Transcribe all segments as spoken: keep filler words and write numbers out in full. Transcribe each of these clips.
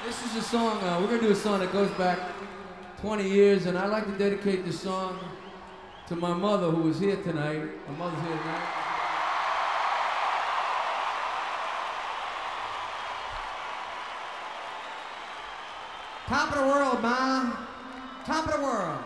This is a song, uh, we're going to do a song that goes back twenty years, and I'd like to dedicate this song to my mother who is here tonight. My mother's here tonight. Top of the world, Ma. Top of the world.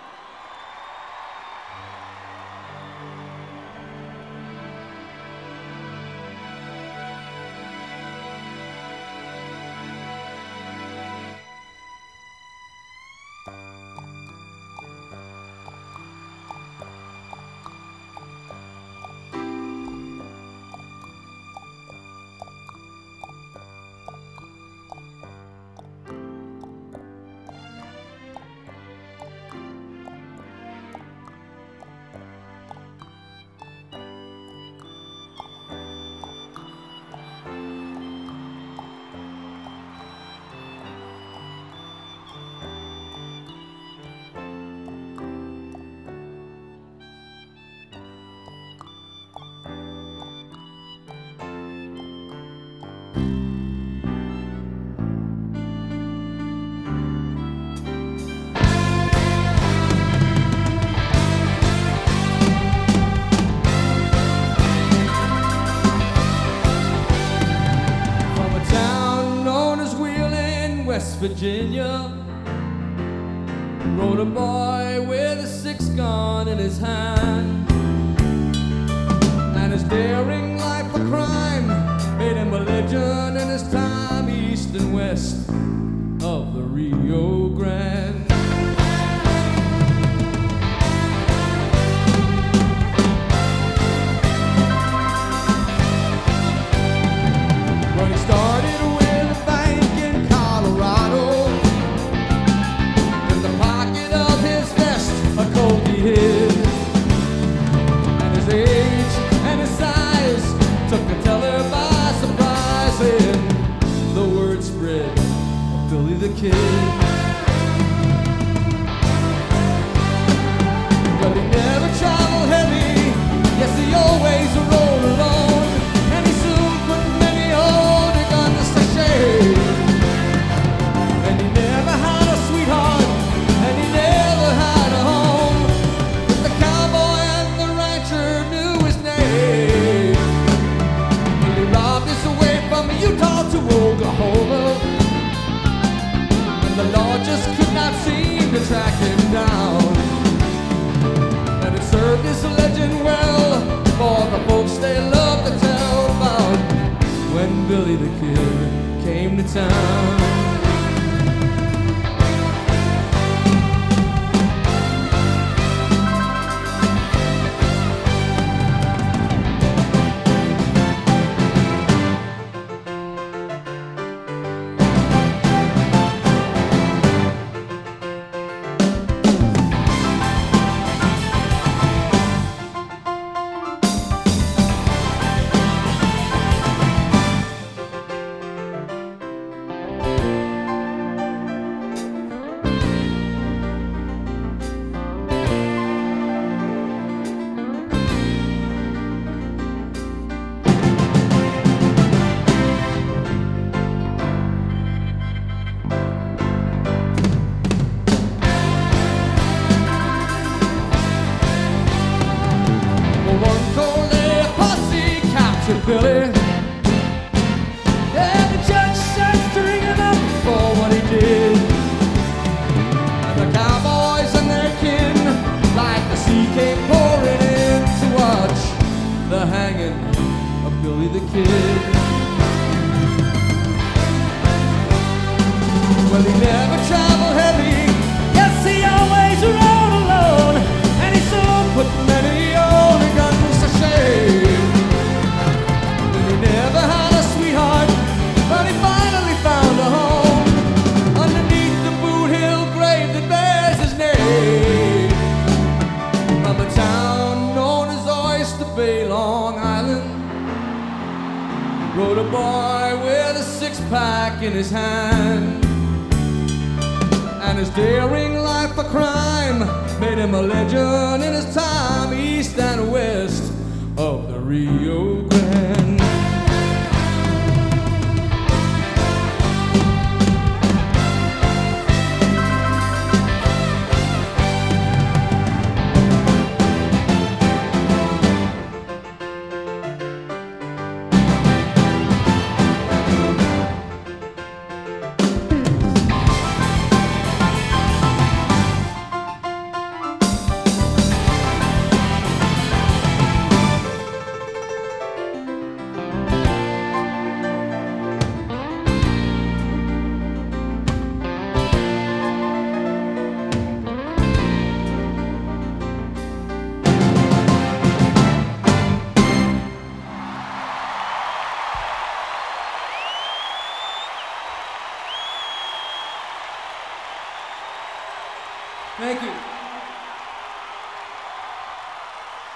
West Virginia, rode a boy with a six gun in his hand, and his daring life of crime made him a legend in his time east and west of the Rio Grande. When he started took the teller by surprise, and the word spread of Billy the Kid. But he never traveled heavy, yes, he always rode alone, and he soon put many older guns to shame. And he never had a sweetheart, and he never had a home, but the cowboy and the rancher knew his name. From Utah to Oklahoma, and the law just could not seem to track him down. But it served his legend well for the folks they love to tell about when Billy the Kid came to town. Billy, yeah, the judge said string him up for what he did. And the cowboys and their kin, like the sea, came pouring in to watch the hanging of Billy the Kid. Well, he never traveled heavy, yes, he always rode alone, and he soon put many older guns to shame. Never had a sweetheart, but he finally found a home underneath the Boot Hill grave that bears his name. From a town known as Oyster Bay, Long Island, rode a boy with a six-pack in his hand, and his daring life of crime made him a legend in his time east and west of the Rio Grande.